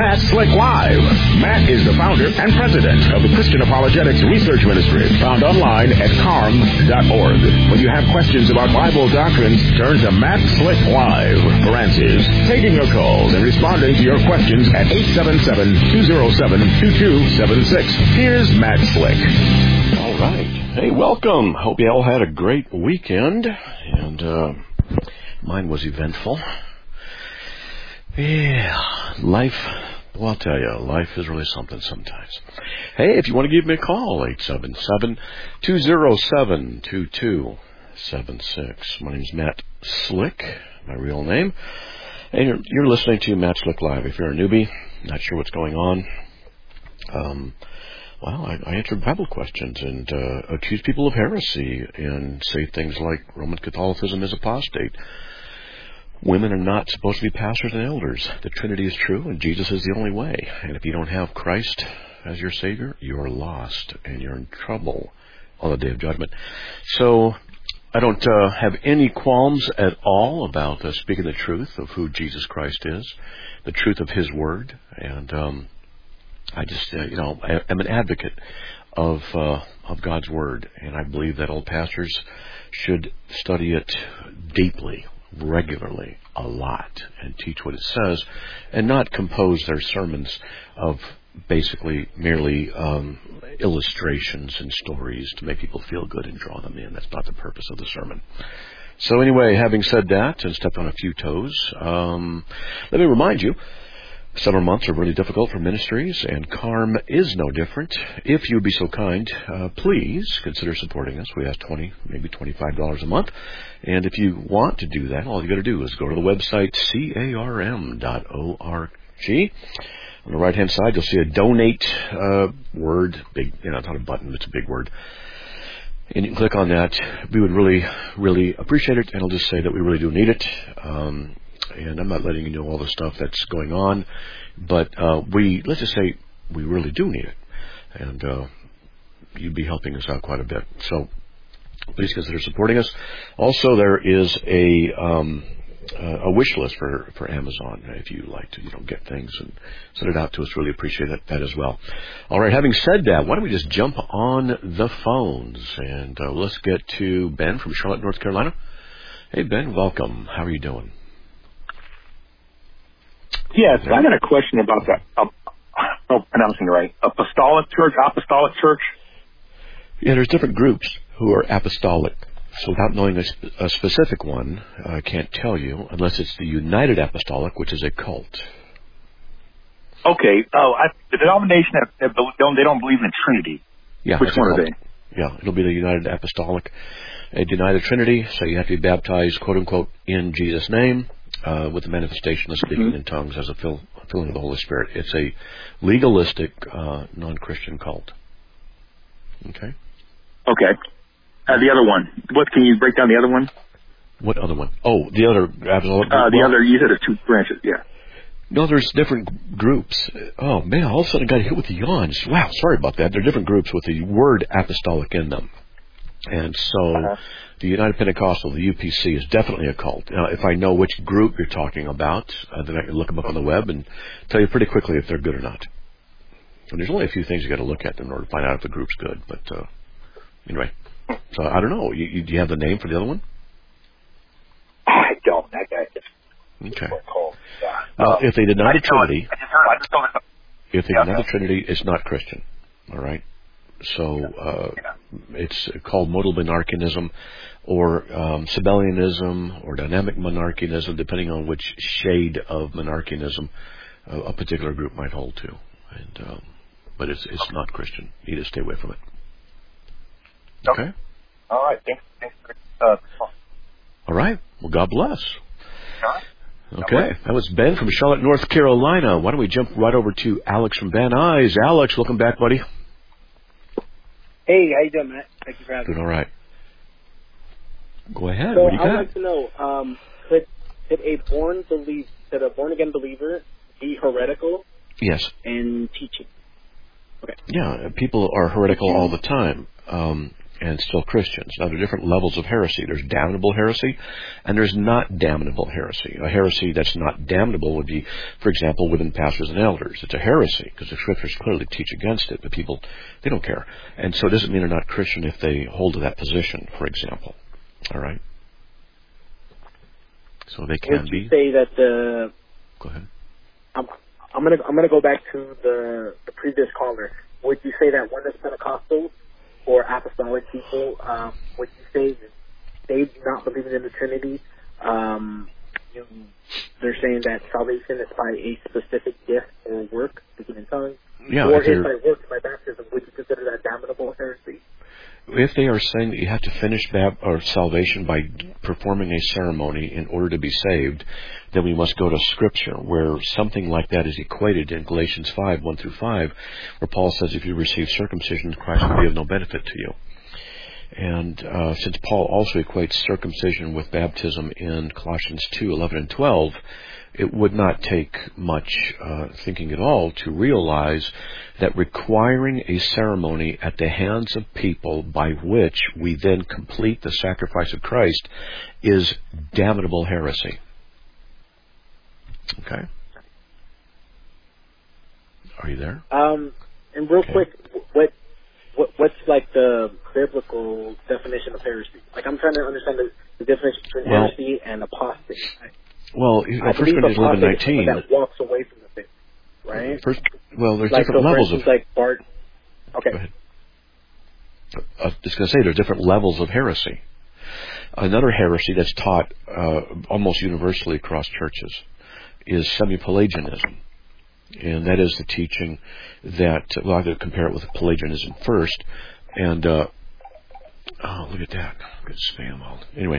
Matt Slick Live. Matt is the founder and president of the Christian Apologetics Research Ministry, found online at carm.org. When you have questions about Bible doctrines, turn to Matt Slick Live for answers. Taking your calls and responding to your questions at 877-207-2276. Here's Matt Slick. All right. Hey, welcome. Hope you all had a great weekend. And mine was eventful. Yeah, life, well, I'll tell you, life is really something sometimes. Hey, if you want to give me a call, 877-207-2276. My name's Matt Slick, my real name. And you're listening to Matt Slick Live. If you're a newbie, not sure what's going on, well, I answer Bible questions and accuse people of heresy and say things like Roman Catholicism is apostate. Women are not supposed to be pastors and elders. The Trinity is true, and Jesus is the only way. And if you don't have Christ as your Savior, you're lost, and you're in trouble on the Day of Judgment. So I don't have any qualms at all about speaking the truth of who Jesus Christ is, the truth of His Word, and I just, I'm an advocate of God's Word, and I believe that all pastors should study it deeply, regularly, a lot, and teach what it says, and not compose their sermons of basically merely illustrations and stories to make people feel good and draw them in. That's not the purpose of the sermon. So anyway, having said that, and stepped on a few toes, let me remind you, summer months are really difficult for ministries, and CARM is no different. If you'd be so kind, please consider supporting us. We ask $20, maybe $25 a month. And if you want to do that, all you got to do is go to the website, carm.org. On the right-hand side, you'll see a donate word, big, it's not a button, it's a big word. And you can click on that. We would really, really appreciate it, and I'll just say that we really do need it. And I'm not letting you know all the stuff that's going on, but let's just say we really do need it, and you'd be helping us out quite a bit. So please consider supporting us. Also, there is a wish list for Amazon if you like to get things and send it out to us. Really appreciate that as well. All right, having said that, why don't we just jump on the phones, and let's get to Ben from Charlotte, North Carolina. Hey, Ben, welcome. How are you doing? Yes, I got a question about that. Pronouncing it right. Apostolic Church. Yeah, there's different groups who are apostolic. So without knowing a specific one, I can't tell you, unless it's the United Apostolic, which is a cult. Okay. The denomination that they don't believe in the Trinity. Yeah. Which one are they? Yeah, it'll be the United Apostolic. They deny the Trinity, so you have to be baptized, quote unquote, in Jesus' name. With the manifestation of speaking in tongues as a filling of the Holy Spirit. It's a legalistic, non-Christian cult. Okay? Okay. The other one. Can you break down the other one? What other one? Oh, the other apostolic group? You said there's two branches, yeah. No, there's different groups. Oh, man, all of a sudden I got hit with the yawns. Wow, sorry about that. There are different groups with the word apostolic in them. And so the United Pentecostal, the UPC, is definitely a cult. Now, if I know which group you're talking about, then I can look them up on the web and tell you pretty quickly if they're good or not. And there's only a few things you got to look at in order to find out if the group's good. But anyway, so I don't know. Do you have the name for the other one? I don't. That guy just okay. Well, if they deny the Trinity, I just told him. If they deny the Trinity, it's not Christian. All right. So it's called modal monarchianism or Sabellianism or dynamic monarchianism, depending on which shade of monarchianism a particular group might hold to. And but it's not Christian. You need to stay away from it. Okay? All right. Thanks for all right. Well, God bless. Okay. That was Ben from Charlotte, North Carolina. Why don't we jump right over to Alex from Van Nuys. Alex, welcome back, buddy. Hey, how you doing, Matt? Thank you for having me. Doing all right. Go ahead. So what do you got? I'd like to know, could a born-again believer be heretical? Yes. In teaching? Okay. Yeah, people are heretical all the time. and still Christians. Now, there are different levels of heresy. There's damnable heresy, and there's not damnable heresy. A heresy that's not damnable would be, for example, within pastors and elders. It's a heresy because the Scriptures clearly teach against it, but people, they don't care. And so it doesn't mean they're not Christian if they hold to that position, for example. All right? So they can be. Would you say that the... Go ahead. I'm gonna go back to the previous caller. Would you say that oneness Pentecostals or apostolic people, would you say that they do not believe in the Trinity? They're saying that salvation is by a specific gift or work, speaking in tongues, or is by works, by baptism. Would you consider that damnable heresy? If they are saying that you have to finish salvation by performing a ceremony in order to be saved, then we must go to Scripture, where something like that is equated in Galatians 5, 1 through 5, where Paul says if you receive circumcision, Christ will be of no benefit to you. And since Paul also equates circumcision with baptism in Colossians 2, 11 and 12, it would not take much thinking at all to realize that requiring a ceremony at the hands of people by which we then complete the sacrifice of Christ is damnable heresy. Okay? Are you there? And real quick, what's like the biblical definition of heresy? Like, I'm trying to understand the difference between heresy and apostasy. Well, 1 Corinthians 11:19. That walks away from the faith, right? There's different levels of. Like Bart. Okay. Go ahead. I was just going to say there's different levels of heresy. Another heresy that's taught almost universally across churches is semi-Pelagianism, and that is the teaching that. Well, I'm going to compare it with Pelagianism first, and look at that, good spam. Anyway.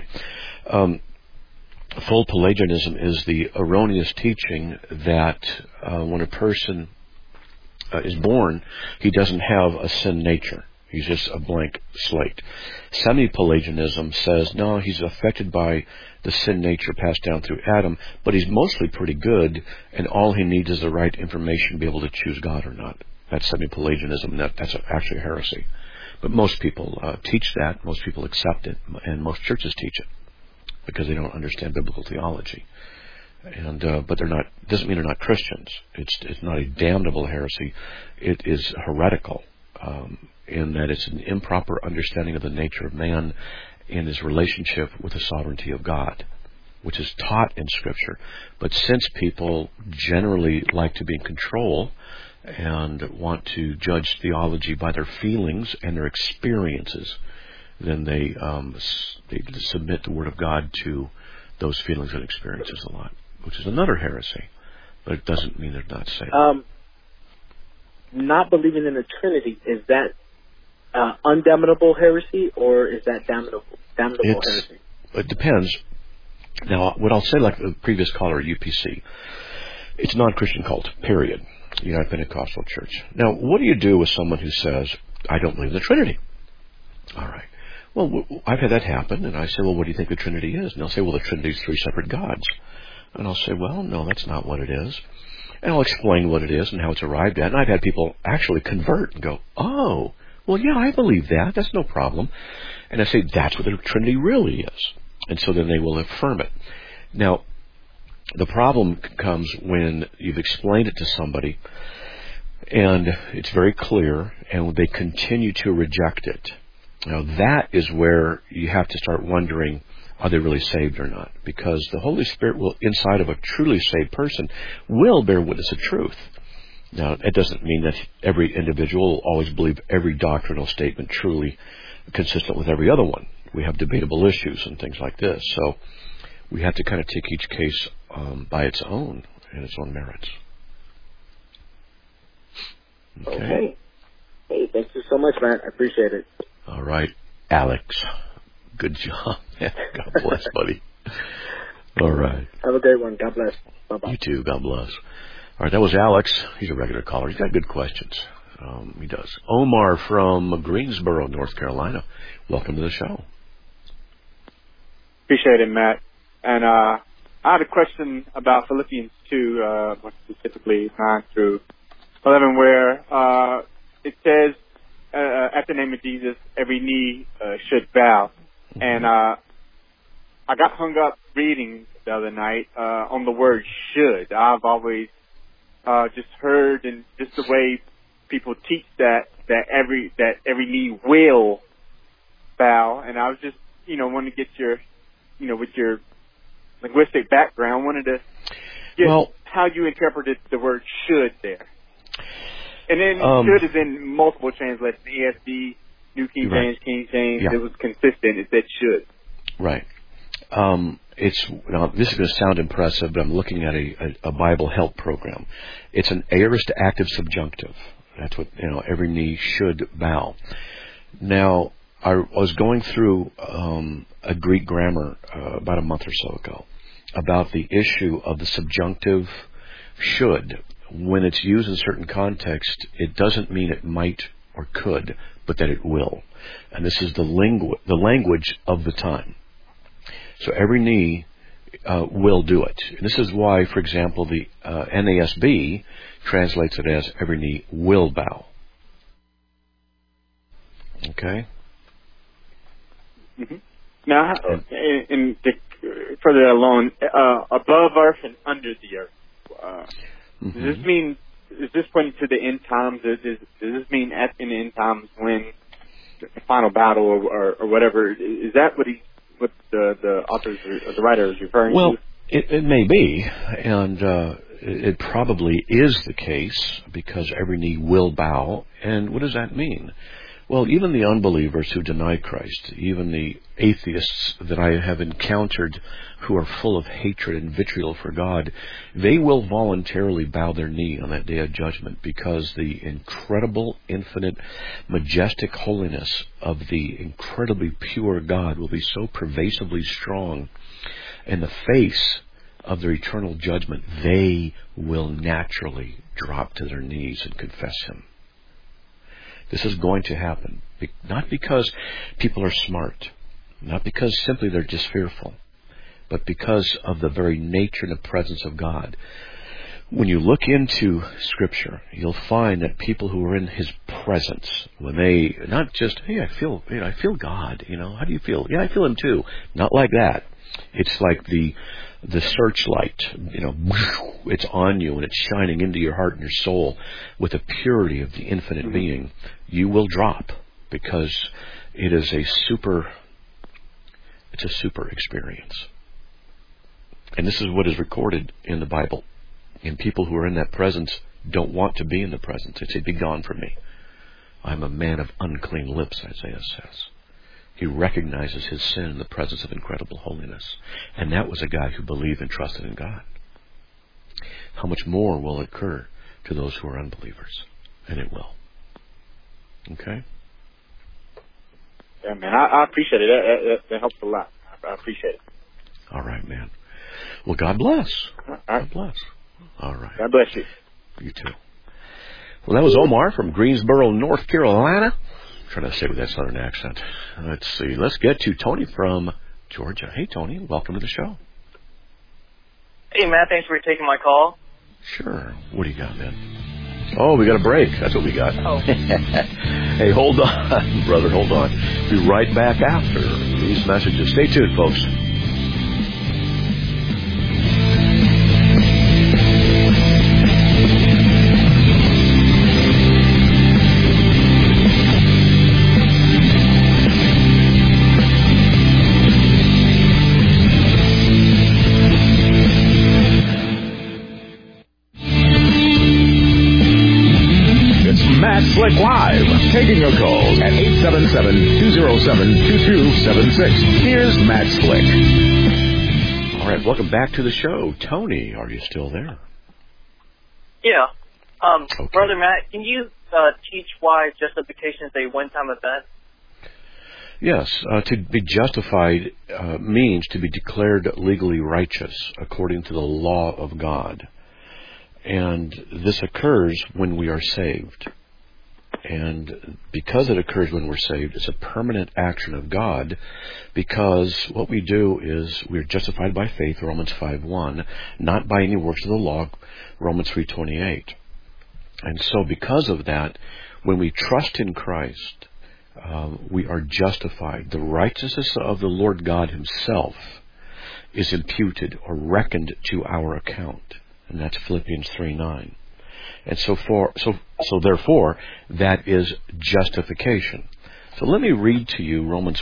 Full Pelagianism is the erroneous teaching that when a person is born, he doesn't have a sin nature. He's just a blank slate. Semi-Pelagianism says, no, he's affected by the sin nature passed down through Adam, but he's mostly pretty good, and all he needs is the right information to be able to choose God or not. That's semi-Pelagianism. That's actually heresy. But most people teach that. Most people accept it, and most churches teach it, because they don't understand biblical theology, and but they're not. Doesn't mean they're not Christians. It's not a damnable heresy. It is heretical in that it's an improper understanding of the nature of man and his relationship with the sovereignty of God, which is taught in Scripture. But since people generally like to be in control and want to judge theology by their feelings and their experiences, then they submit the Word of God to those feelings and experiences a lot, which is another heresy. But it doesn't mean they're not saved. Not believing in the Trinity, is that undamnable heresy, or is that damnable heresy? It depends. Now, what I'll say, like the previous caller at UPC, it's non-Christian cult, period. United Pentecostal Church. Now, what do you do with someone who says, I don't believe in the Trinity? All right. Well, I've had that happen, and I say, well, what do you think the Trinity is? And they'll say, well, the Trinity is three separate gods. And I'll say, well, no, that's not what it is. And I'll explain what it is and how it's arrived at. And I've had people actually convert and go, oh, well, yeah, I believe that. That's no problem. And I say, that's what the Trinity really is. And so then they will affirm it. Now, the problem comes when you've explained it to somebody, and it's very clear, and they continue to reject it. Now, that is where you have to start wondering, are they really saved or not? Because the Holy Spirit will, inside of a truly saved person, will bear witness of truth. Now, it doesn't mean that every individual will always believe every doctrinal statement truly consistent with every other one. We have debatable issues and things like this. So we have to kind of take each case by its own and its own merits. Okay. Hey, thank you so much, man. I appreciate it. All right, Alex. Good job. God bless, buddy. All right. Have a great one. God bless. Bye-bye. You too. God bless. All right, that was Alex. He's a regular caller. He's got good questions. He does. Omar from Greensboro, North Carolina. Welcome to the show. Appreciate it, Matt. And I had a question about Philippians 2, more specifically 9 through 11, where it says, at the name of Jesus, every knee should bow. And I got hung up reading the other night on the word should. I've always just heard, and just the way people teach that every knee will bow. And I was just, wanted to get your, with your linguistic background, wanted to get how you interpreted the word should there. And then should is in multiple translations, ESV, New King James, King James. Yeah. It was consistent. It said should. Right. This is going to sound impressive, but I'm looking at a Bible help program. It's an aorist active subjunctive. That's what, every knee should bow. Now, I was going through a Greek grammar about a month or so ago about the issue of the subjunctive should. When it's used in a certain context, it doesn't mean it might or could, but that it will. And this is the language of the time. So every knee will do it. And this is why, for example, the NASB translates it as every knee will bow. Okay? Mm-hmm. Now, further along, above earth and under the earth, does this mean, is this pointing to the end times? Does this mean in the end times when the final battle or whatever? Is that what the authors or the writer is referring to? Well, it may be, and it probably is the case, because every knee will bow. And what does that mean? Well, even the unbelievers who deny Christ, even the atheists that I have encountered who are full of hatred and vitriol for God, they will voluntarily bow their knee on that day of judgment, because the incredible, infinite, majestic holiness of the incredibly pure God will be so pervasively strong in the face of their eternal judgment, they will naturally drop to their knees and confess Him. This is going to happen, not because people are smart, not because simply they're just fearful, but because of the very nature and the presence of God. When you look into Scripture, you'll find that people who are in His presence, when they, not just, hey, I feel God, how do you feel? Yeah, I feel Him too. Not like that. It's like the searchlight, it's on you and it's shining into your heart and your soul with the purity of the infinite being. You will drop, because it is a super experience. And this is what is recorded in the Bible. And people who are in that presence don't want to be in the presence. They say, "Be gone from me. I'm a man of unclean lips," Isaiah says. He recognizes his sin in the presence of incredible holiness. And that was a guy who believed and trusted in God. How much more will occur to those who are unbelievers? And it will. Okay? Yeah, man, I appreciate it. That helps a lot. I appreciate it. All right, man. Well, God bless. All right. God bless. All right. God bless you. You too. Well, that was Omar from Greensboro, North Carolina. I'm trying to say with that southern accent. Let's see. Let's get to Tony from Georgia. Hey, Tony. Welcome to the show. Hey, Matt. Thanks for taking my call. Sure. What do you got, man? Oh, we got a break. That's what we got. Oh. Hey, hold on, brother. Hold on. Be right back after these messages. Stay tuned, folks. Slick Live, taking your calls at 877-207-2276. Here's Matt Slick. All right, welcome back to the show. Tony, are you still there? Yeah. Okay. Brother Matt, can you teach why justification is a one-time event? Yes. To be justified means to be declared legally righteous according to the law of God. And this occurs when we are saved. And because it occurs when we're saved, it's a permanent action of God, because what we do is we're justified by faith, Romans 5:1, not by any works of the law, Romans 3:28. And so because of that, When we trust in Christ, we are justified. The righteousness of the Lord God Himself is imputed or reckoned to our account. And that's Philippians 3:9. And so therefore, that is justification. So let me read to you Romans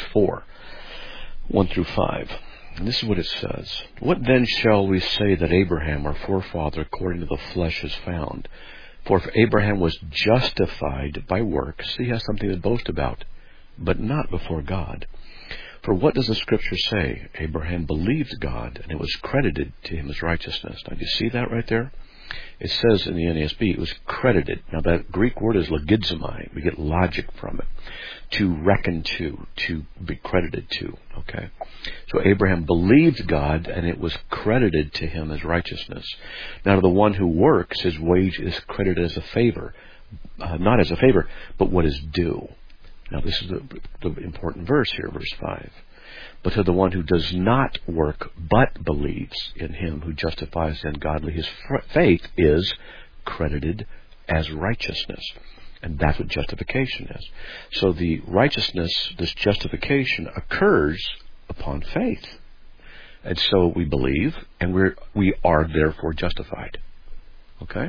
4:1-5. And this is what it says. What then shall we say that Abraham, our forefather, according to the flesh, is found? For if Abraham was justified by works, he has something to boast about, but not before God. For what does the Scripture say? Abraham believed God, and it was credited to him as righteousness. Now, do you see that right there? It says in the NASB, it was credited. Now, that Greek word is logizomai. We get logic from it. To reckon to be credited to. Okay? So Abraham believed God, and it was credited to him as righteousness. Now, to the one who works, his wage is credited as a favor. Not as a favor, but what is due. Now, this is the important verse here, verse 5. But to the one who does not work, but believes in Him who justifies the ungodly, his faith is credited as righteousness. And that's what justification is. So the righteousness, this justification, occurs upon faith. And so we believe, and we are therefore justified. Okay?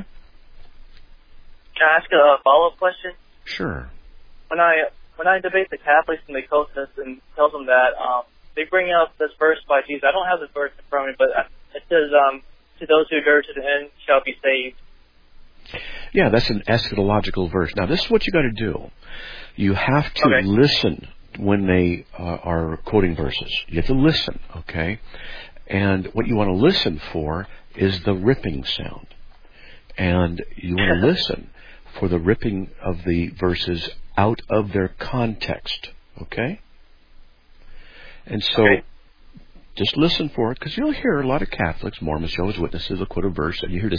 Can I ask a follow-up question? Sure. When I debate the Catholics and the cultists and tell them that they bring up this verse by Jesus. I don't have the verse in front of me, but it says, "To those who endure to the end shall be saved." Yeah, that's an eschatological verse. Now, this is what you got to do. You have to listen when they are quoting verses. You have to listen, okay? And what you want to listen for is the ripping sound. And you want to listen for the ripping of the verses out of their context, okay? And so, just listen for it, because you'll hear a lot of Catholics, Mormons, Jehovah's Witnesses, will quote a verse, and you hear this,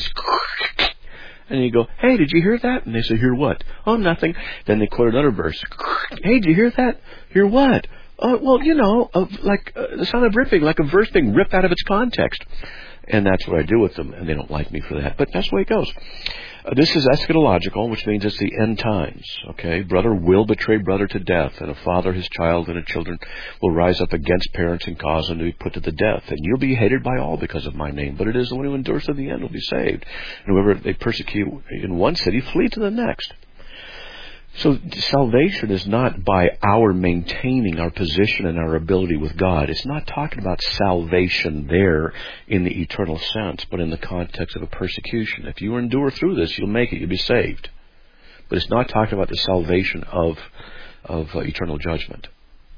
and you go, "Hey, did you hear that?" And they say, "Hear what?" "Oh, nothing." Then they quote another verse. "Hey, did you hear that?" "Hear what?" "Well, the sound of ripping, like a verse being ripped out of its context." And that's what I do with them, and they don't like me for that. But that's the way it goes. This is eschatological, which means it's the end times. Okay, brother will betray brother to death, and a father his child, and a children will rise up against parents and cause them to be put to the death. And you'll be hated by all because of my name, but it is the one who endures to the end will be saved. And whoever they persecute in one city, flee to the next. So salvation is not by our maintaining our position and our ability with God. It's not talking about salvation there in the eternal sense, but in the context of a persecution. If you endure through this, you'll make it. You'll be saved. But it's not talking about the salvation of eternal judgment.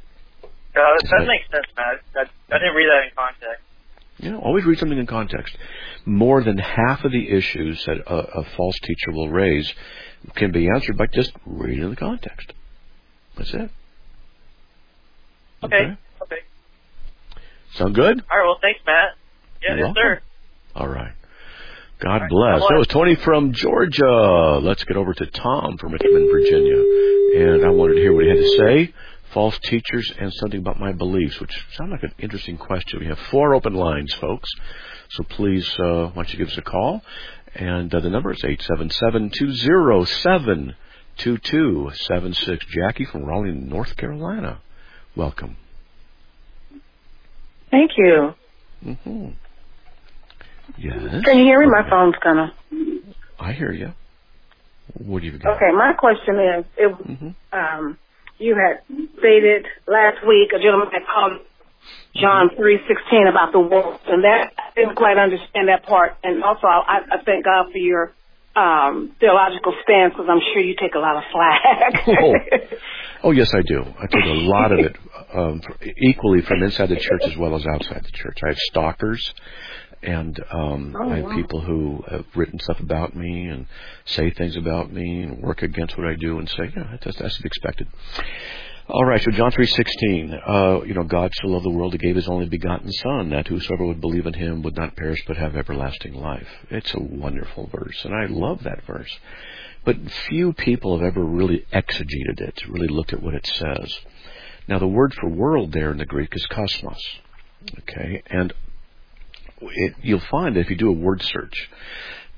That makes sense, Matt. I didn't read that in context. You know, always read something in context. More than half of the issues that a false teacher will raise can be answered by just reading the context. That's it. Okay. Sound good? All right, well, thanks, Matt. Yeah, yes, sir. All right. God bless. That was Tony from Georgia. Let's get over to Tom from Richmond, Virginia. And I wanted to hear what he had to say. False teachers and something about my beliefs, which sound like an interesting question. We have 4 open lines, folks. So please, why don't you give us a call? And the number is 877-207-2276. Jackie from Raleigh, North Carolina. Welcome. Thank you. Mm-hmm. Yes. Can you hear me? My phone's kind of... I hear you. What do you got? Okay, my question is, you had stated last week, a gentleman had called John 3:16 about the wolf, and that I didn't quite understand that part. And also, I thank God for your theological stance, because I'm sure you take a lot of flack. Oh, yes, I do. I take a lot of it, equally from inside the church as well as outside the church. I have stalkers, and I have people who have written stuff about me and say things about me and work against what I do and say, that's to be expected. All right, so John 3:16, God so loved the world, He gave His only begotten Son, that whosoever would believe in Him would not perish but have everlasting life. It's a wonderful verse, and I love that verse. But few people have ever really exegeted it, really looked at what it says. Now, the word for world there in the Greek is kosmos, okay? And you'll find that if you do a word search,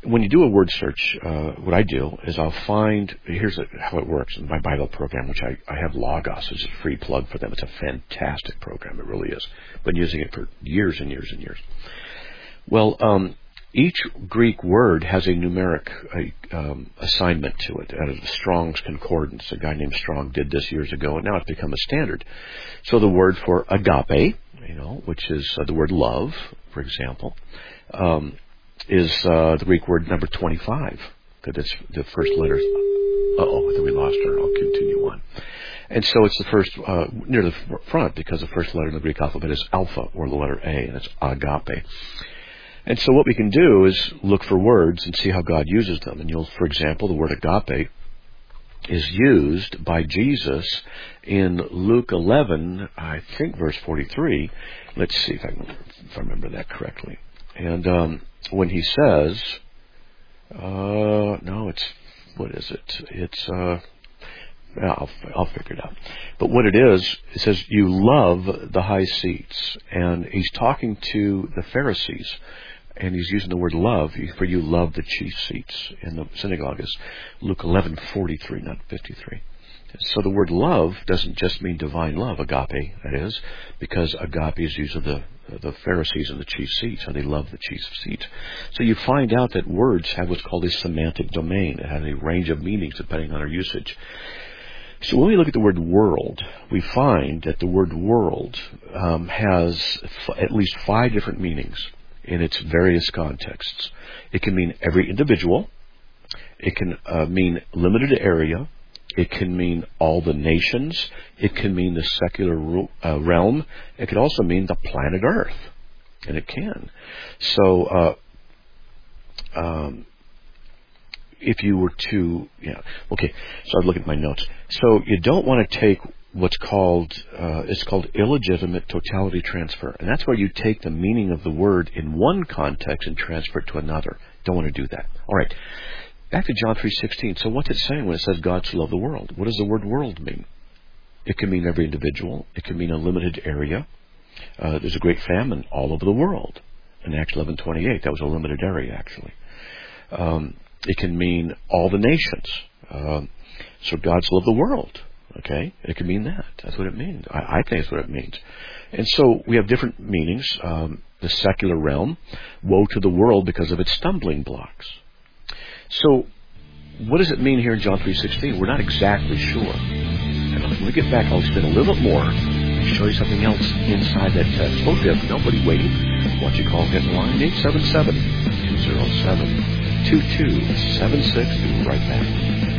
when you do a word search, what I do is I'll find, here's how it works in my Bible program, which I have Logos. It's a free plug for them. It's a fantastic program. It really is. Been using it for years and years and years. Well, each Greek word has a numeric assignment to it. Out of the Strong's Concordance, a guy named Strong did this years ago, and now it's become a standard. So the word for agape, which is the word love, for example, is the Greek word number 25, because it's the first letter. I think we lost her. I'll continue on. And so it's the first, near the front, because the first letter in the Greek alphabet is alpha, or the letter A, and it's agape. And so what we can do is look for words and see how God uses them. And for example, the word agape is used by Jesus in Luke 11, I think verse 43. Let's see if I remember that correctly. And when he says, what is it? It's, I'll figure it out. But what it is, it says, you love the high seats. And he's talking to the Pharisees. And he's using the word love, for you love the chief seats in the synagogue. Is Luke 11:43, not 53. So the word love doesn't just mean divine love, agape, that is, because agape is used of the Pharisees in the chief seats, and they love the chief seats. So you find out that words have what's called a semantic domain. It has a range of meanings depending on our usage. So when we look at the word world, we find that the word world has at least 5 different meanings in its various contexts. It can mean every individual. It can mean limited area. It can mean all the nations. It can mean the secular realm. It could also mean the planet Earth. And it can. So, if you were to, so I'd look at my notes. So you don't want to take what's called, it's called illegitimate totality transfer. And that's where you take the meaning of the word in one context and transfer it to another. Don't want to do that. All right. Back to John 3:16. So what's it saying when it says God so loved the world? What does the word world mean? It can mean every individual. It can mean a limited area. There's a great famine all over the world. In Acts 11:28, that was a limited area, actually. It can mean all the nations. So God so loved the world. Okay? It can mean that. That's what it means. I think that's what it means. And so we have different meanings. The secular realm, woe to the world because of its stumbling blocks. So what does it mean here in John 3:16? We're not exactly sure. And when we get back, I'll explain a little bit more and show you something else inside that text. So if you have nobody waiting, why don't you call hit line 877-207-2276. We'll be right back.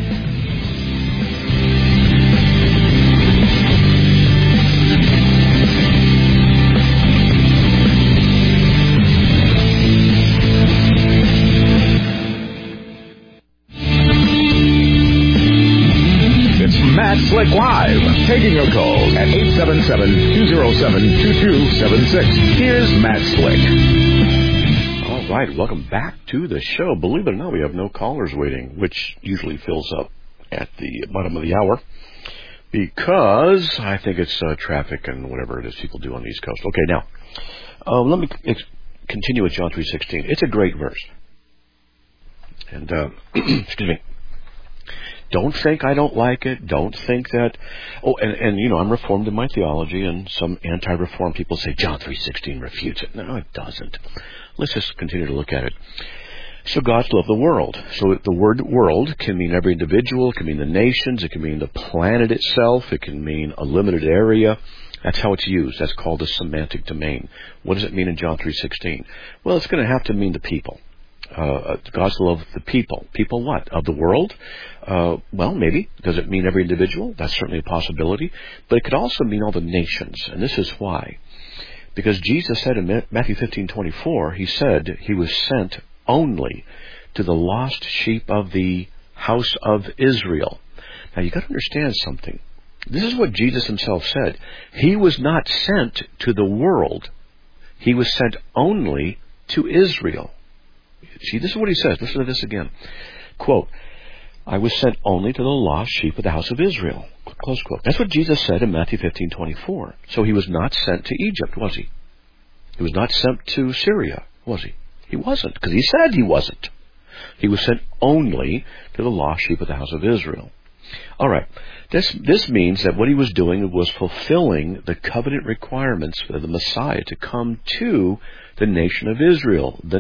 Matt Slick Live, taking your calls at 877-207-2276. Here's Matt Slick. All right, welcome back to the show. Believe it or not, we have no callers waiting, which usually fills up at the bottom of the hour, because I think it's traffic and whatever it is people do on the East Coast. Okay, now, let me continue with John 3:16. It's a great verse. And, excuse me. Don't think I don't like it. Don't think that... and I'm Reformed in my theology, and some anti-Reformed people say John 3:16 refutes it. No, it doesn't. Let's just continue to look at it. So God loved the world. So the word world can mean every individual. It can mean the nations. It can mean the planet itself. It can mean a limited area. That's how it's used. That's called a semantic domain. What does it mean in John 3:16? Well, it's going to have to mean the people. God's love the people. People what? Of the world? Well, maybe. Does it mean every individual? That's certainly a possibility. But it could also mean all the nations. And this is why. Because Jesus said in Matthew 15:24, he said he was sent only to the lost sheep of the house of Israel. Now, you've got to understand something. This is what Jesus himself said. He was not sent to the world. He was sent only to Israel. See, this is what he says. Listen to this again. Quote, I was sent only to the lost sheep of the house of Israel. Close quote. That's what Jesus said in Matthew 15:24. So he was not sent to Egypt, was he? He was not sent to Syria, was he? He wasn't, because he said he wasn't. He was sent only to the lost sheep of the house of Israel. All right. This means that what he was doing was fulfilling the covenant requirements for the Messiah to come to the nation of Israel, the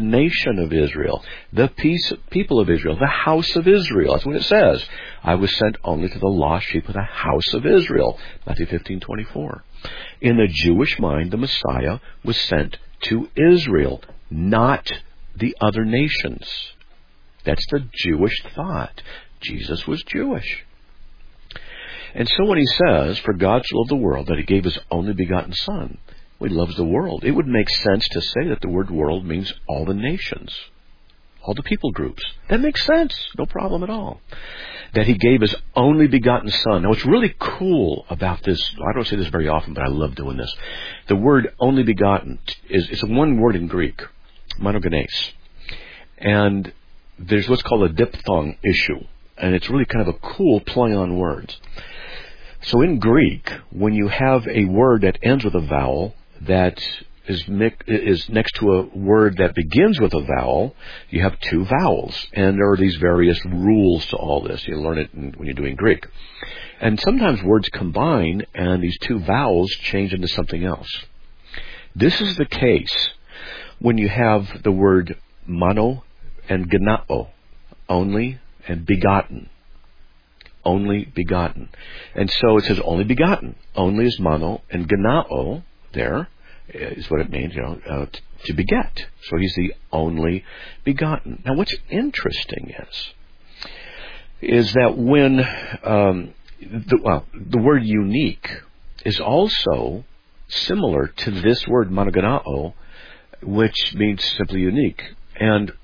people of Israel, the house of Israel. That's what it says. I was sent only to the lost sheep of the house of Israel. Matthew 15:24. In the Jewish mind, the Messiah was sent to Israel, not the other nations. That's the Jewish thought. Jesus was Jewish. And so when he says, for God so loved the world that he gave his only begotten Son, well, he loves the world. It would make sense to say that the word world means all the nations, all the people groups. That makes sense. No problem at all. That he gave his only begotten Son. Now what's really cool about this, I don't say this very often, but I love doing this. The word only begotten it's one word in Greek, monogenes. And there's what's called a diphthong issue. And it's really kind of a cool play on words. So in Greek, when you have a word that ends with a vowel that is next to a word that begins with a vowel, you have two vowels. And there are these various rules to all this. You learn it when you're doing Greek. And sometimes words combine and these two vowels change into something else. This is the case when you have the word mono and genao, only and begotten. Only begotten. And so it says only begotten. Only is mono, and genao there is what it means, to beget. So he's the only begotten. Now what's interesting is that when the word unique is also similar to this word monogenao, which means simply unique. And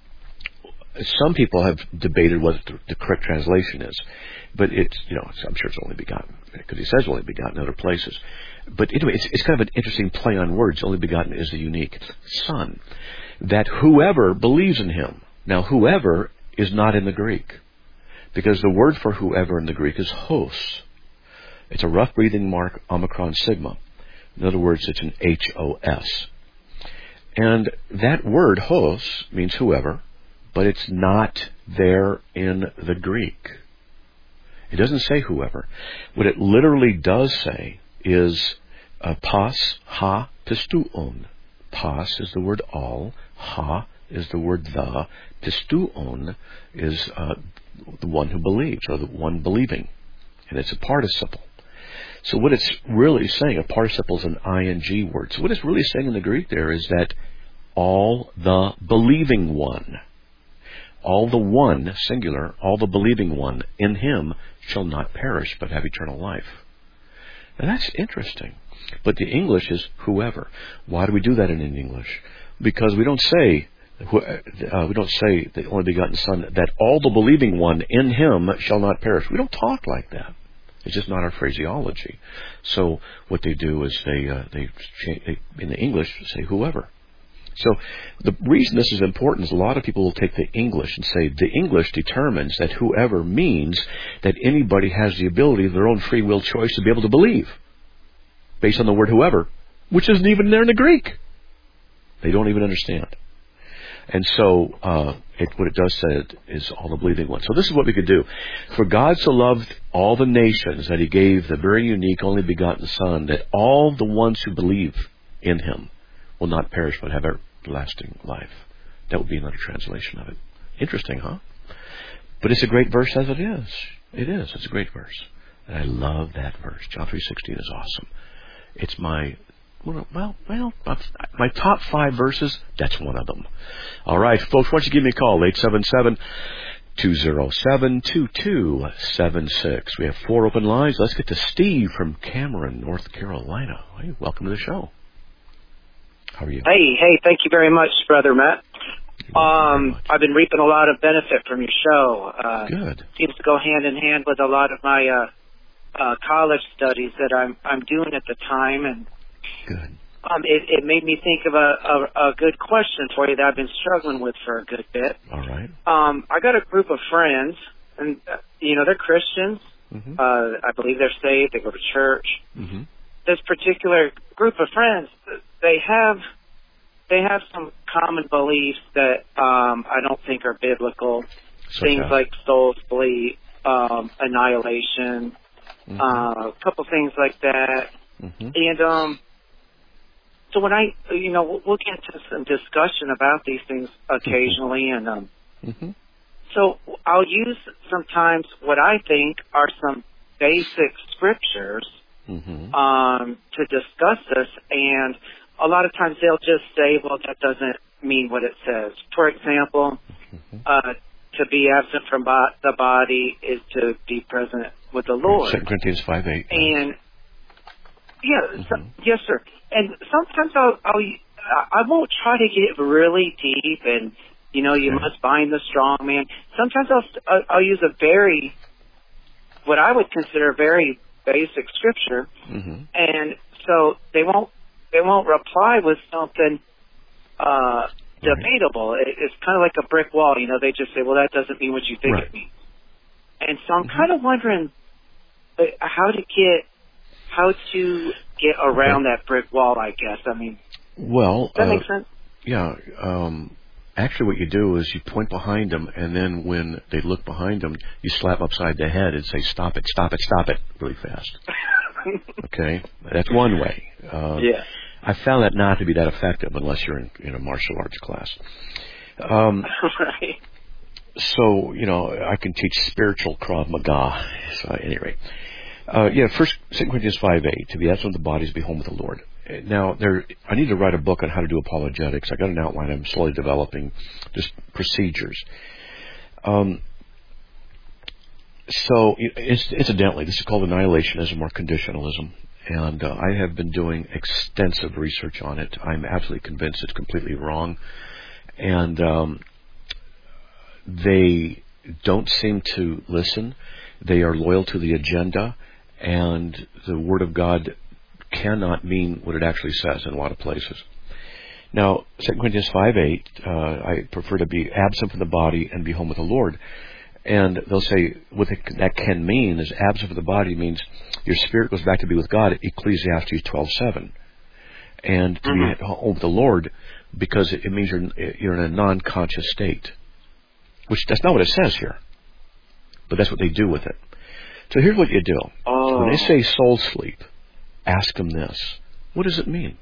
some people have debated what the correct translation is, but I'm sure it's only begotten, because he says only begotten in other places. But anyway, it's kind of an interesting play on words. Only begotten is the unique Son. That whoever believes in him. Now, whoever is not in the Greek, because the word for whoever in the Greek is hos. It's a rough breathing mark, omicron sigma. In other words, it's an HOS. And that word hos means whoever, but it's not there in the Greek. It doesn't say whoever. What it literally does say is pas ha pistouon. Pas is the word all. Ha is the word the. Pistouon is the one who believes, or the one believing. And it's a participle. So what it's really saying, a participle is an ing word. So what it's really saying in the Greek there is that all the believing one, all the one, singular, all the believing one in him shall not perish but have eternal life. Now that's interesting. But the English is whoever. Why do we do that in English? Because we don't say the only begotten Son, that all the believing one in him shall not perish. We don't talk like that. It's just not our phraseology. So what they do is they in the English say whoever. So the reason this is important is a lot of people will take the English and say the English determines that whoever means that anybody has the ability of their own free will choice to be able to believe based on the word whoever, which isn't even there in the Greek. They don't even understand. And so what it does say is all the believing ones. So this is what we could do. For God so loved all the nations that he gave the very unique only begotten Son, that all the ones who believe in him will not perish but have everlasting life. That would be another translation of it. Interesting, huh? But it's a great verse as it is. It is. It's a great verse. And I love that verse. John 3:16 is awesome. It's my top 5 verses, that's one of them. All right, folks, why don't you give me a call, 877-207-2276. We have 4 open lines. Let's get to Steve from Cameron, North Carolina. Hey, welcome to the show. How are you? Hey, thank you very much, Brother Matt. I've been reaping a lot of benefit from your show. Good. Seems to go hand in hand with a lot of my college studies that I'm doing at the time, and good. It made me think of a good question for you that I've been struggling with for a good bit. All right. I got a group of friends, and they're Christians. Mm-hmm. I believe they're saved. They go to church. Mm-hmm. This particular group of friends, they have they have some common beliefs that I don't think are biblical. Things like soul sleep, annihilation, a couple things like that. And so when we'll get to some discussion about these things occasionally, and so I'll use sometimes what I think are some basic scriptures to discuss this, and a lot of times they'll just say, well, that doesn't mean what it says. For example, to be absent from the body is to be present with the Lord. 2 Corinthians 5:8. And yes, sir. And sometimes I won't try to get really deep, and you must bind the strong man. Sometimes I'll use what I would consider a very basic scripture, and so they won't reply with something debatable. It's kind of like a brick wall. They just say, well, that doesn't mean what you think it means. And so I'm kind of wondering how to get around that brick wall, I guess. I mean, well, does that make sense? Yeah. Actually, what you do is you point behind them, and then when they look behind them, you slap upside the head and say, stop it, stop it, stop it, really fast. Okay? That's one way. I found that not to be that effective unless you're in a martial arts class. Right. So, I can teach spiritual Krav Maga. So, at any rate. 2 Corinthians 5:8, to be absent of the body is be home with the Lord. Now, I need to write a book on how to do apologetics. I got an outline. I'm slowly developing just procedures. So, incidentally, this is called annihilationism or conditionalism, and I have been doing extensive research on it. I'm absolutely convinced it's completely wrong, and they don't seem to listen. They are loyal to the agenda, and the Word of God cannot mean what it actually says in a lot of places. Now, 2 Corinthians 5:8, I prefer to be absent from the body and be home with the Lord. And they'll say what that can mean is absent from the body means your spirit goes back to be with God, Ecclesiastes 12:7. And to be home with the Lord because it means you're in a non-conscious state. Which, that's not what it says here. But that's what they do with it. So here's what you do. When they say soul sleep, ask them this. What does it mean?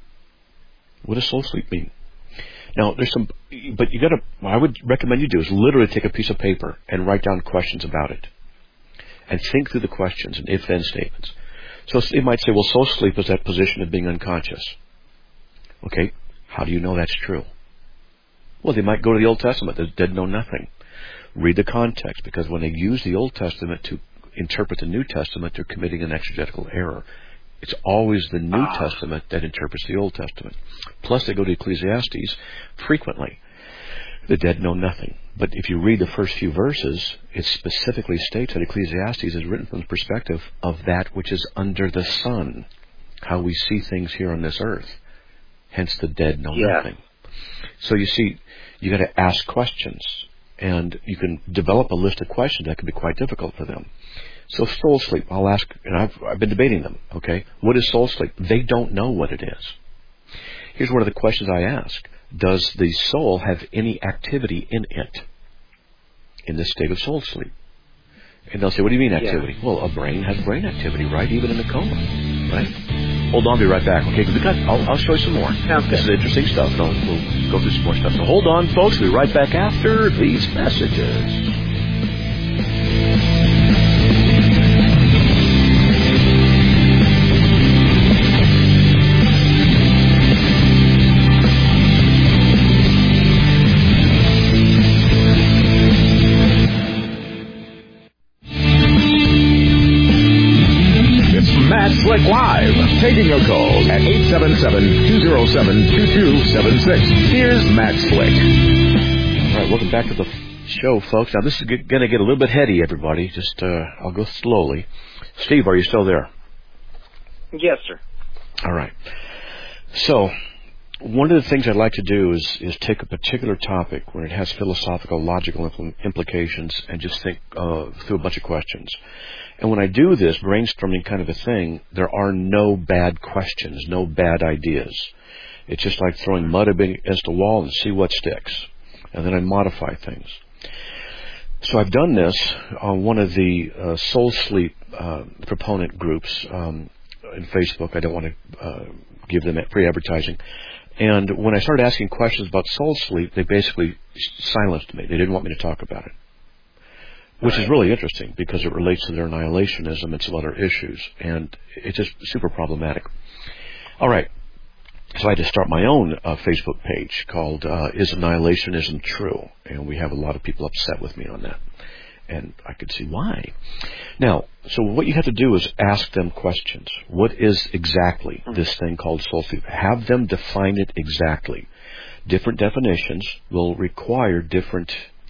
What does soul sleep mean? Now, but what I would recommend you do is literally take a piece of paper and write down questions about it. And think through the questions and if-then statements. So they might say, well, soul sleep is that position of being unconscious. Okay, how do you know that's true? Well, they might go to the Old Testament. The dead know nothing. Read the context, because when they use the Old Testament to interpret the New Testament, they're committing an exegetical error. It's always the New Testament that interprets the Old Testament. Plus, they go to Ecclesiastes frequently. The dead know nothing. But if you read the first few verses, it specifically states that Ecclesiastes is written from the perspective of that which is under the sun, how we see things here on this earth. Hence, the dead know nothing. So you see, you got to ask questions. And you can develop a list of questions that can be quite difficult for them. So soul sleep, I'll ask, and I've been debating them, okay? What is soul sleep? They don't know what it is. Here's one of the questions I ask. Does the soul have any activity in it in this state of soul sleep? And they'll say, what do you mean activity? Well, a brain has brain activity, right? Even in a coma, right? Hold on, I'll be right back, okay? I'll show you some more. This is interesting stuff, and we'll go through some more stuff. So hold on, folks. We'll be right back after these messages. Slick Live, taking your calls at 877-207-2276. Here's Matt Slick. All right, welcome back to the show, folks. Now, this is going to get a little bit heady, everybody. Just, I'll go slowly. Steve, are you still there? Yes, sir. All right. So, one of the things I'd like to do is take a particular topic when it has philosophical, logical implications and just think through a bunch of questions. And when I do this brainstorming kind of a thing, there are no bad questions, no bad ideas. It's just like throwing mud against a wall and see what sticks. And then I modify things. So I've done this on one of the soul sleep proponent groups in Facebook. I don't want to give them free advertising. And when I started asking questions about soul sleep, they basically silenced me. They didn't want me to talk about it, which is really interesting because it relates to their annihilationism and some other issues. And it's just super problematic. All right. So I had to start my own Facebook page called Is Annihilationism True? And we have a lot of people upset with me on that. And I could see why. Now, so what you have to do is ask them questions. What is exactly this thing called soul sleep? Have them define it exactly. Different definitions will require different,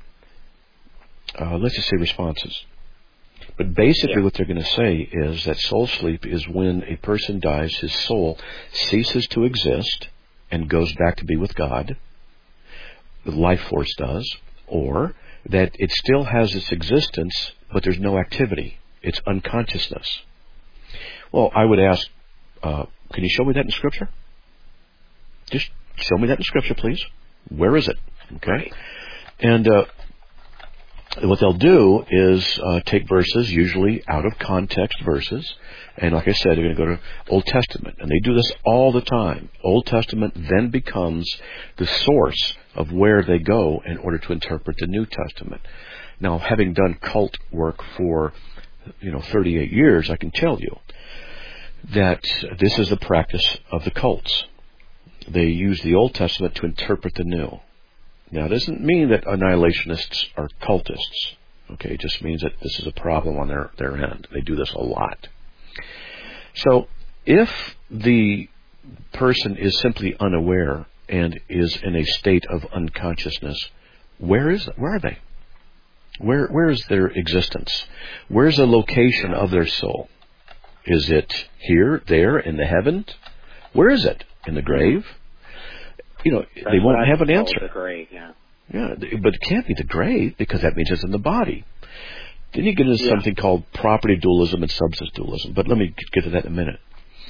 let's just say, responses. But basically what they're going to say is that soul sleep is when a person dies, his soul ceases to exist and goes back to be with God. The life force does. Or that it still has its existence, but there's no activity. It's unconsciousness. Well, I would ask, can you show me that in Scripture? Just show me that in Scripture, please. Where is it? Okay? And what they'll do is take verses, usually out of context verses, and like I said, they're going to go to Old Testament, and they do this all the time. Old Testament then becomes the source of where they go in order to interpret the New Testament. Now, having done cult work for 38 years, I can tell you that this is the practice of the cults. They use the Old Testament to interpret the New. Now, it doesn't mean that annihilationists are cultists. Okay, it just means that this is a problem on their end. They do this a lot. So, if the person is simply unaware and is in a state of unconsciousness, where are they? Where is their existence? Where's the location of their soul? Is it here, there, in the heavens? Where is it? In the grave? They won't have an answer. The grave, yeah, but it can't be the grave because that means it's in the body. Then you get into something called property dualism and substance dualism. But let me get to that in a minute.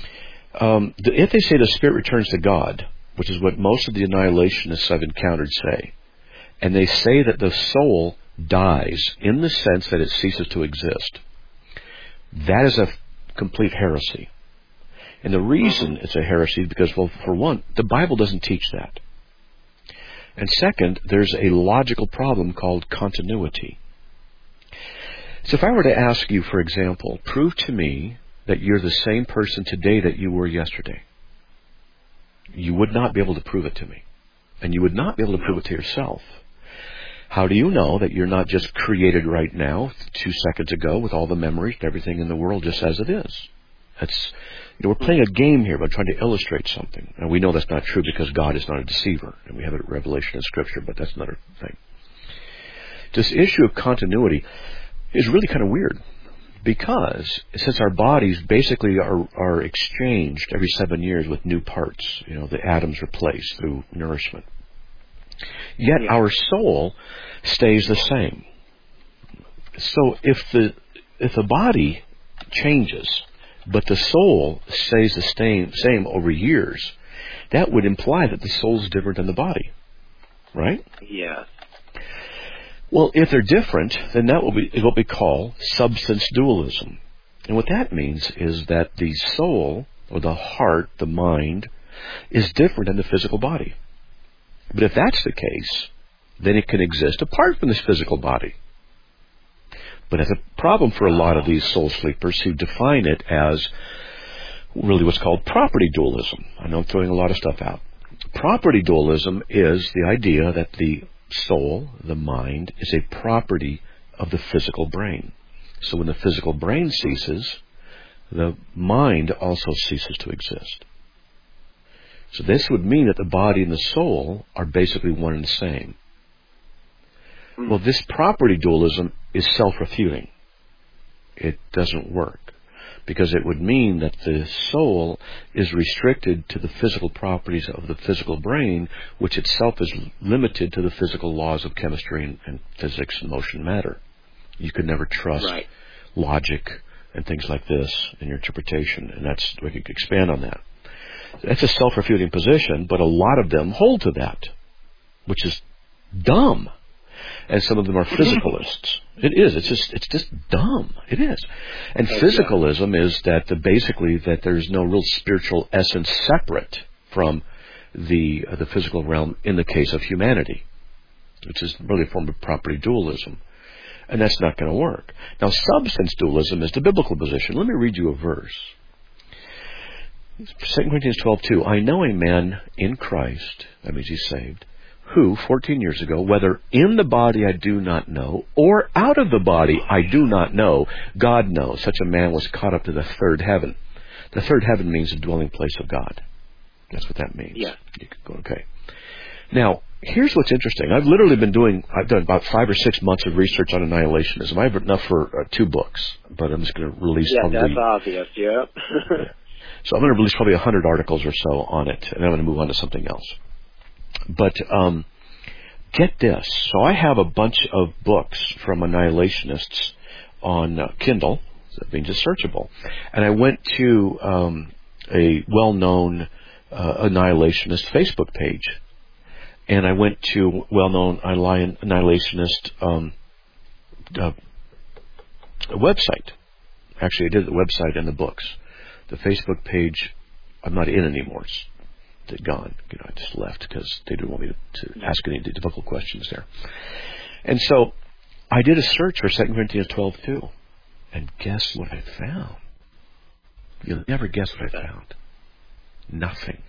If they say the spirit returns to God, which is what most of the annihilationists I've encountered say, and they say that the soul dies in the sense that it ceases to exist, that is a complete heresy. And the reason it's a heresy is because, well, for one, the Bible doesn't teach that. And second, there's a logical problem called continuity. So if I were to ask you, for example, prove to me that you're the same person today that you were yesterday, you would not be able to prove it to me. And you would not be able to prove it to yourself. How do you know that you're not just created right now, 2 seconds ago, with all the memories and everything in the world just as it is? We're playing a game here by trying to illustrate something. And we know that's not true because God is not a deceiver. And we have a revelation in Scripture, but that's another thing. This issue of continuity is really kind of weird because since our bodies basically are exchanged every 7 years with new parts, the atoms replaced through nourishment. Yet our soul stays the same. So if the body changes, but the soul stays the same over years, that would imply that the soul is different than the body, right? Yes. Well, if they're different, then that will be what we call substance dualism. And what that means is that the soul, or the heart, the mind, is different than the physical body. But if that's the case, then it can exist apart from this physical body. But it's a problem for a lot of these soul sleepers who define it as really what's called property dualism. I know I'm throwing a lot of stuff out. Property dualism is the idea that the soul, the mind, is a property of the physical brain. So when the physical brain ceases, the mind also ceases to exist. So this would mean that the body and the soul are basically one and the same. Well, this property dualism is self-refuting. It doesn't work because it would mean that the soul is restricted to the physical properties of the physical brain, which itself is limited to the physical laws of chemistry and physics and motion and matter. You could never trust logic and things like this in your interpretation, and we could expand on that. That's a self-refuting position, but a lot of them hold to that, which is dumb. And some of them are physicalists. It is. It's just dumb. It is. And physicalism is that basically that there's no real spiritual essence separate from the physical realm in the case of humanity, which is really a form of property dualism. And that's not going to work. Now, substance dualism is the biblical position. Let me read you a verse. 2 Corinthians 12:2. I know a man in Christ, that means he's saved, who, 14 years ago, whether in the body I do not know, or out of the body I do not know, God knows, such a man was caught up to the third heaven. The third heaven means the dwelling place of God. That's what that means. Yeah. You could go, okay. Now, here's what's interesting. I've done about 5 or 6 months of research on annihilationism. I have enough for 2 books, but I'm just going to release probably... Yeah, that's obvious, yeah. So I'm going to release probably 100 articles or so on it, and I'm going to move on to something else. But get this. So I have a bunch of books from annihilationists on Kindle. That means it's searchable. And I went to a well-known annihilationist Facebook page. And I went to well-known annihilationist website. Actually, I did the website and the books. The Facebook page, I'm not in anymore. It's gone. I just left because they didn't want me to ask any difficult questions there. And so I did a search for 2 Corinthians 12:2. And guess what I found? You'll never guess what I found. Nothing.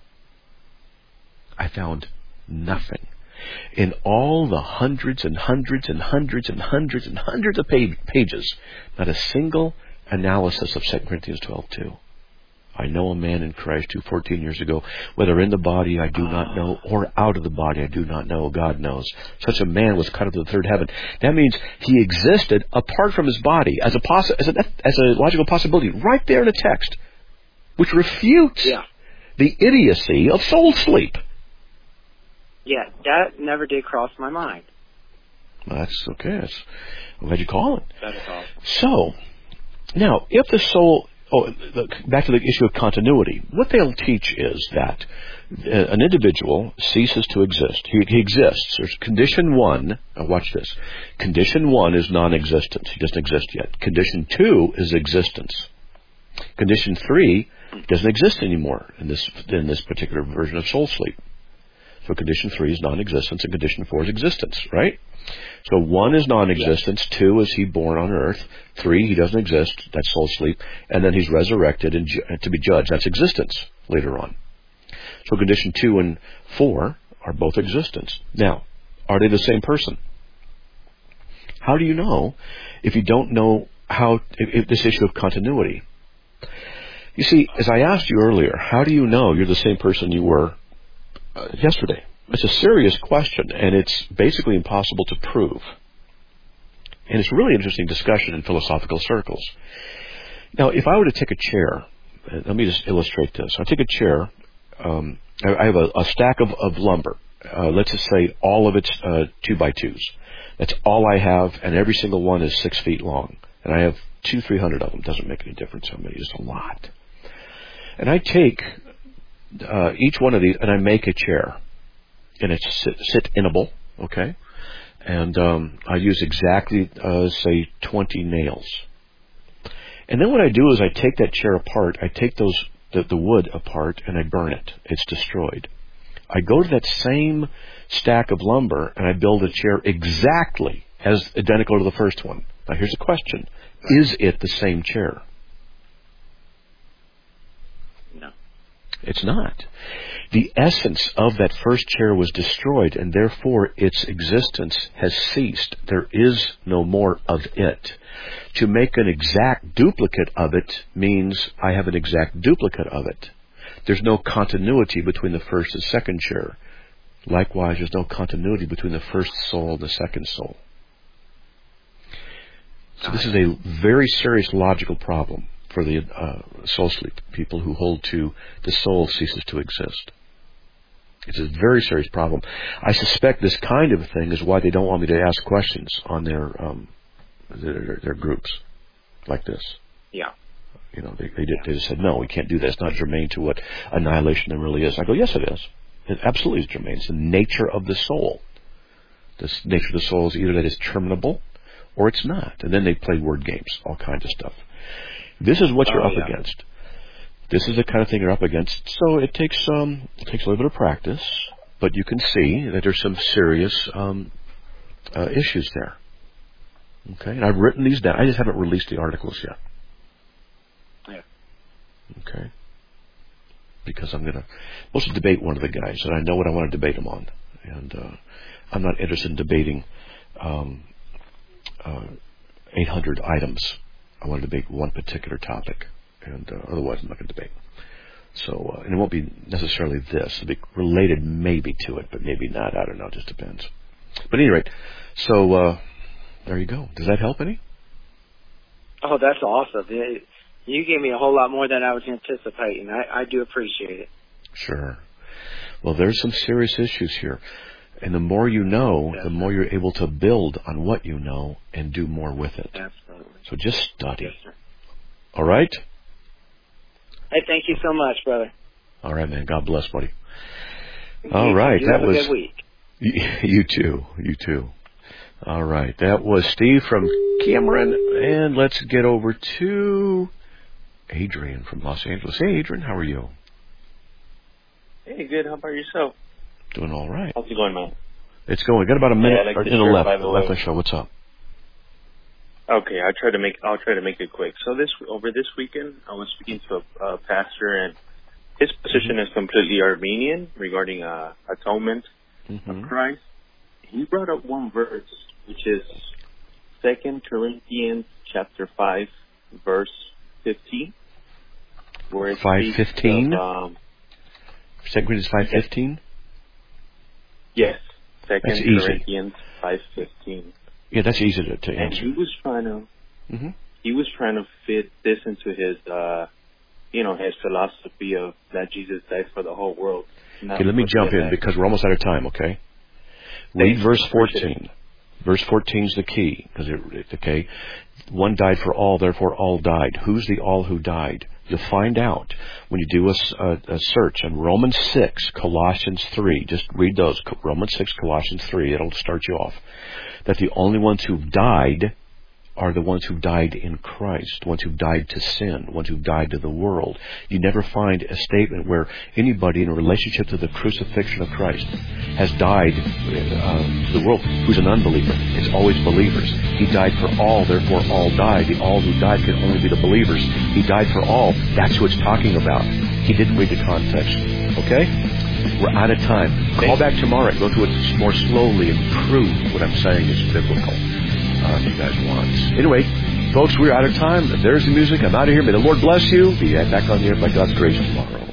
I found nothing. In all the hundreds and hundreds and hundreds and hundreds and hundreds of pages, not a single analysis of 2 Corinthians 12:2. I know a man in Christ who 14 years ago, whether in the body I do not know, or out of the body I do not know, God knows. Such a man was cut up to the third heaven. That means he existed apart from his body as a logical possibility, right there in the text, which refutes the idiocy of soul sleep. Yeah, that never did cross my mind. That's okay. I'm glad you call it. That is awesome. So, now, if the soul... back to the issue of continuity. What they'll teach is that an individual ceases to exist. He exists. There's condition 1. Now watch this. Condition 1 is non-existence. He doesn't exist yet. Condition 2 is existence. Condition 3 doesn't exist anymore in this particular version of soul sleep. So condition 3 is non-existence, and condition 4 is existence, right? So 1 is non-existence, 2 is he born on earth, 3 he doesn't exist, that's soul sleep, and then he's resurrected and to be judged, that's existence later on. So condition 2 and 4 are both existence. Now, are they the same person? How do you know if you don't know if this issue of continuity? You see, as I asked you earlier, how do you know you're the same person you were yesterday? It's a serious question, and it's basically impossible to prove. And it's a really interesting discussion in philosophical circles. Now, if I were to take a chair, let me just illustrate this. I take a chair, I have a stack of lumber. Let's just say all of it's 2x2s. That's all I have, and every single one is 6 feet long. And I have 200-300 of them. Doesn't make any difference how many, just a lot. And I take each one of these, and I make a chair. And it's sit-inable, okay? And I use exactly, say, 20 nails. And then what I do is I take that chair apart, I take the wood apart, and I burn it. It's destroyed. I go to that same stack of lumber, and I build a chair exactly as identical to the first one. Now here's the question. Is it the same chair? No. It's not. The essence of that first chair was destroyed, and therefore its existence has ceased. There is no more of it. To make an exact duplicate of it means I have an exact duplicate of it. There's no continuity between the first and second chair. Likewise, there's no continuity between the first soul and the second soul. So this is a very serious logical problem for the soul sleep people who hold to the soul ceases to exist. It's a very serious problem. I suspect this kind of thing is why they don't want me to ask questions on their groups like this. Yeah. You know, they just said, no, we can't do that. It's not germane to what annihilation really is. I go, yes, it is. It absolutely is germane. It's the nature of the soul. The nature of the soul is either that it's terminable or it's not. And then they play word games, all kinds of stuff. This is what you're up against. This is the kind of thing you're up against. So it takes a little bit of practice, but you can see that there's some serious issues there. Okay, and I've written these down. I just haven't released the articles yet. Yeah. Okay. Because I'm going to mostly debate one of the guys, and I know what I want to debate him on. And I'm not interested in debating 800 items. I want to debate one particular topic, and otherwise I'm not going to debate. So, and it won't be necessarily this. It'll be related maybe to it, but maybe not. I don't know. It just depends. But at any rate, so there you go. Does that help any? Oh, that's awesome. You gave me a whole lot more than I was anticipating. I do appreciate it. Sure. Well, there's some serious issues here. And the more you know, the more you're able to build on what you know and do more with it. Absolutely. So just study. Yes, sir. All right? Hey, thank you so much, brother. All right, man. God bless, buddy. All right. That was a good week. You too. You too. All right. That was Steve from Cameron. And let's get over to Adrian from Los Angeles. Hey, Adrian. How are you? Hey, good. How about yourself? Doing all right. How's it going, man? It's going. Got about a minute like in the left. Left the show. What's up? Okay, I'll try to make it quick. So over this weekend, I was speaking to a pastor, and his position is completely Armenian regarding atonement of Christ. He brought up one verse, which is 2 Corinthians chapter 5, verse 15, where it 5:15. 2 Corinthians 5:15. Yes, 2 Corinthians 5:15. Yeah, that's easy to answer. And he was trying to fit this into his, his philosophy of that Jesus died for the whole world. Okay, let me jump in because we're almost out of time. Okay, read verse 14. Verse 14 is the key because one died for all, therefore all died. Who's the all who died? You'll find out when you do a search on Romans 6, Colossians 3. Just read those. Romans 6, Colossians 3. It'll start you off. That the only ones who died are the ones who died in Christ, the ones who died to sin, the ones who died to the world. You never find a statement where anybody in a relationship to the crucifixion of Christ has died to the world who's an unbeliever. It's always believers. He died for all, therefore all died. The all who died can only be the believers. He died for all. That's who it's talking about. He didn't read the context. Okay? We're out of time. Call back tomorrow. Go through it more slowly and prove what I'm saying is biblical. If you guys want. Anyway, folks, we're out of time. There's the music. I'm out of here. May the Lord bless you. Be back on the air by God's grace tomorrow.